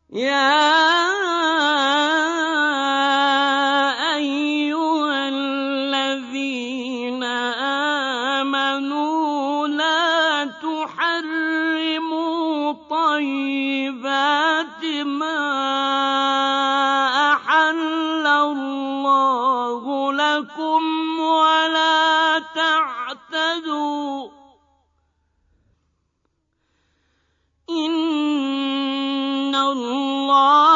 يَا أَيُّهَا الَّذِينَ آمَنُوا لَا تُحَرِّمُوا طَيِّبَاتِ مَا أَحَلَّ اللَّهُ لَكُمْ وَلَا تَعْتَدُوا ۚ إِنَّ اللَّهَ